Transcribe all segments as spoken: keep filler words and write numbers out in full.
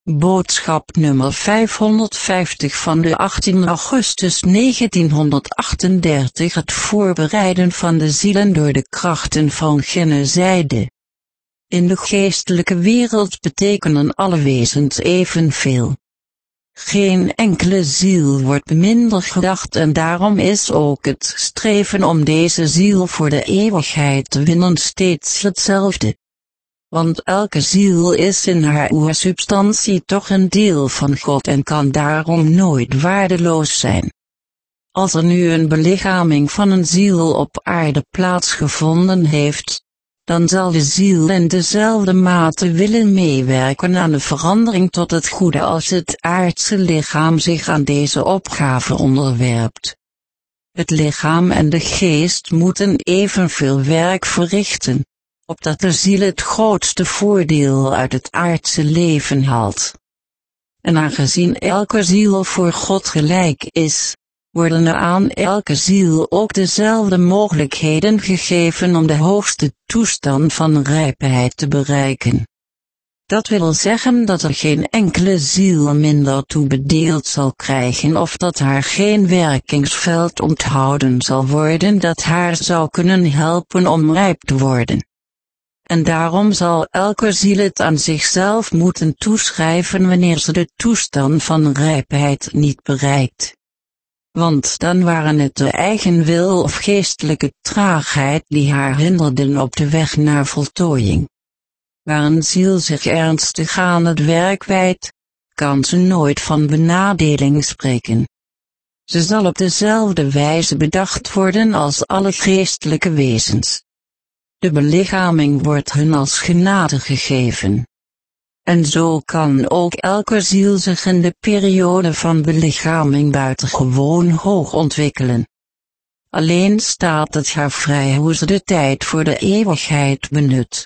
Boodschap nummer vijfhonderdvijftig van de achttiende augustus negentienhonderdachtendertig. Het voorbereiden van de zielen door de krachten van genezijde. In de geestelijke wereld betekenen alle wezens evenveel. Geen enkele ziel wordt minder gedacht en daarom is ook het streven om deze ziel voor de eeuwigheid te winnen steeds hetzelfde. Want elke ziel is in haar oersubstantie toch een deel van God en kan daarom nooit waardeloos zijn. Als er nu een belichaming van een ziel op aarde plaatsgevonden heeft, dan zal de ziel in dezelfde mate willen meewerken aan de verandering tot het goede als het aardse lichaam zich aan deze opgave onderwerpt. Het lichaam en de geest moeten evenveel werk verrichten, opdat de ziel het grootste voordeel uit het aardse leven haalt. En aangezien elke ziel voor God gelijk is, worden er aan elke ziel ook dezelfde mogelijkheden gegeven om de hoogste toestand van rijpheid te bereiken. Dat wil zeggen dat er geen enkele ziel minder toe bedeeld zal krijgen of dat haar geen werkingsveld onthouden zal worden dat haar zou kunnen helpen om rijp te worden. En daarom zal elke ziel het aan zichzelf moeten toeschrijven wanneer ze de toestand van rijpheid niet bereikt. Want dan waren het de eigen wil of geestelijke traagheid die haar hinderden op de weg naar voltooiing. Waar een ziel zich ernstig aan het werk wijdt, kan ze nooit van benadeling spreken. Ze zal op dezelfde wijze bedacht worden als alle geestelijke wezens. De belichaming wordt hun als genade gegeven. En zo kan ook elke ziel zich in de periode van belichaming buitengewoon hoog ontwikkelen. Alleen staat het haar vrij hoe ze de tijd voor de eeuwigheid benut.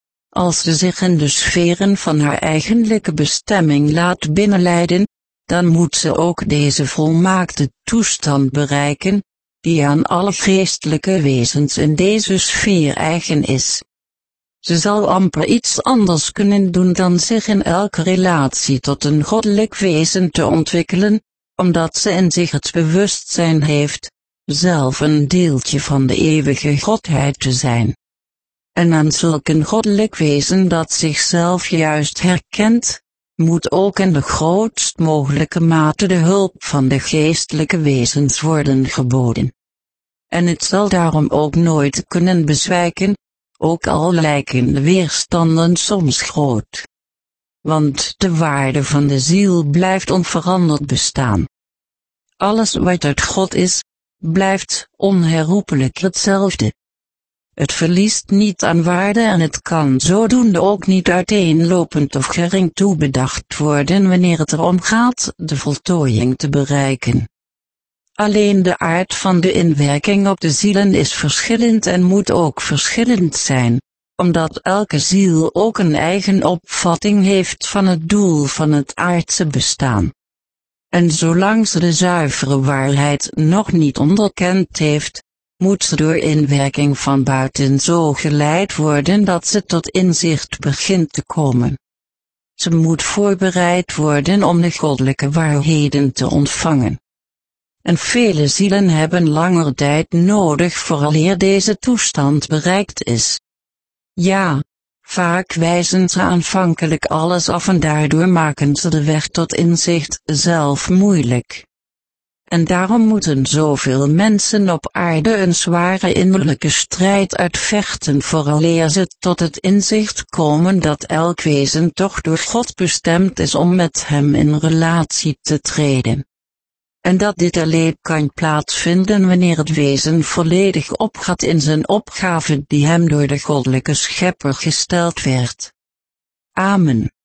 Als ze zich in de sferen van haar eigenlijke bestemming laat binnenleiden, dan moet ze ook deze volmaakte toestand bereiken, die aan alle geestelijke wezens in deze sfeer eigen is. Ze zal amper iets anders kunnen doen dan zich in elke relatie tot een goddelijk wezen te ontwikkelen, omdat ze in zich het bewustzijn heeft, zelf een deeltje van de eeuwige Godheid te zijn. En aan zulk een goddelijk wezen dat zichzelf juist herkent, moet ook in de grootst mogelijke mate de hulp van de geestelijke wezens worden geboden. En het zal daarom ook nooit kunnen bezwijken, ook al lijken de weerstanden soms groot. Want de waarde van de ziel blijft onveranderd bestaan. Alles wat uit God is, blijft onherroepelijk hetzelfde. Het verliest niet aan waarde en het kan zodoende ook niet uiteenlopend of gering toebedacht worden wanneer het erom gaat de voltooiing te bereiken. Alleen de aard van de inwerking op de zielen is verschillend en moet ook verschillend zijn, omdat elke ziel ook een eigen opvatting heeft van het doel van het aardse bestaan. En zolang ze de zuivere waarheid nog niet onderkend heeft, moet ze door inwerking van buiten zo geleid worden dat ze tot inzicht begint te komen. Ze moet voorbereid worden om de goddelijke waarheden te ontvangen. En vele zielen hebben langer tijd nodig vooraleer deze toestand bereikt is. Ja, vaak wijzen ze aanvankelijk alles af en daardoor maken ze de weg tot inzicht zelf moeilijk. En daarom moeten zoveel mensen op aarde een zware innerlijke strijd uitvechten vooraleer ze tot het inzicht komen dat elk wezen toch door God bestemd is om met hem in relatie te treden. En dat dit alleen kan plaatsvinden wanneer het wezen volledig opgaat in zijn opgave die hem door de goddelijke schepper gesteld werd. Amen.